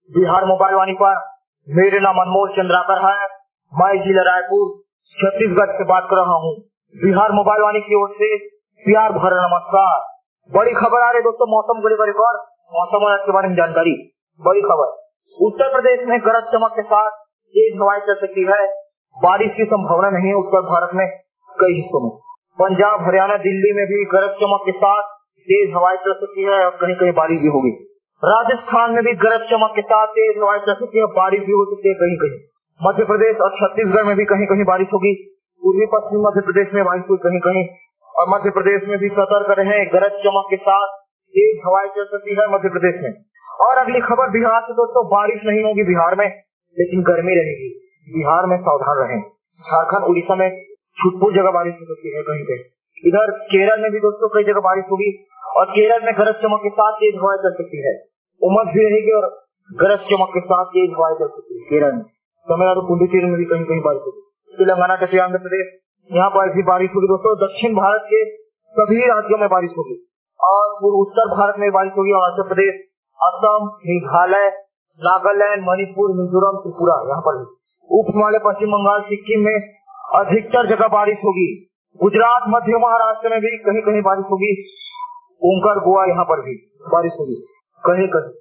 Bihar mobile वाणी पर मेरे नाम अनमोल चंद्राकर है। मैं जिला रायपुर छत्तीसगढ़ से बात कर रहा हूँ। बिहार मोबाइल वाणी की ओर से प्यार भरा नमस्कार। बड़ी खबर आ रही दोस्तों, मौसम को लेकर और मौसम के बारे में जानकारी। बड़ी खबर, उत्तर प्रदेश में गरज चमक के साथ तेज हवाएं चल सकती है। बारिश की संभावना नहीं है उत्तर भारत में कई हिस्सों में। पंजाब, हरियाणा, दिल्ली में भी गरज चमक के साथ तेज हवाएं चल सकती है और कहीं कहीं बारिश भी होगी। राजस्थान में भी गरज चमक के साथ तेज हवाएं चल सकती है, बारिश भी हो सकती है कहीं कहीं। मध्य प्रदेश और छत्तीसगढ़ में भी कहीं कहीं बारिश होगी। पूर्वी पश्चिम मध्य प्रदेश में बारिश हुई कहीं कहीं, और मध्य प्रदेश में भी सतर्क रहे, गरज चमक के साथ तेज हवाएं चल सकती है मध्य प्रदेश में। और अगली खबर बिहार से दोस्तों, बारिश नहीं होगी बिहार में, लेकिन गर्मी रहेगी। बिहार में सावधान रहें। झारखंड, उड़ीसा में छुटपुट जगह बारिश हो सकती है कहीं कहीं। इधर केरल में भी दोस्तों कई जगह बारिश होगी, और केरल में गरज चमक के साथ तेज हवाएं चल सकती है। उमस भी रहेगी और गरज चमक के साथ तेज हवाएं चल सकती है केरल में। तमिलनाडु, पुडुचेरी में भी कहीं कहीं बारिश होगी। तेलंगाना, टटी, आंध्र प्रदेश, यहाँ पर भी बारिश होगी दोस्तों। दक्षिण भारत के सभी राज्यों में बारिश होगी, और पूर्व उत्तर भारत में बारिश होगी। अरुणाचल प्रदेश, असम, मेघालय, नागालैंड, मणिपुर, मिजोरम, त्रिपुरा, यहाँ पर उप हिमालय, पश्चिम बंगाल, सिक्किम में अधिकतर जगह बारिश होगी। गुजरात, मध्य महाराष्ट्र में भी कहीं कहीं बारिश होगी। ओंकार, गोवा, यहाँ पर भी बारिश होगी कहीं कहीं।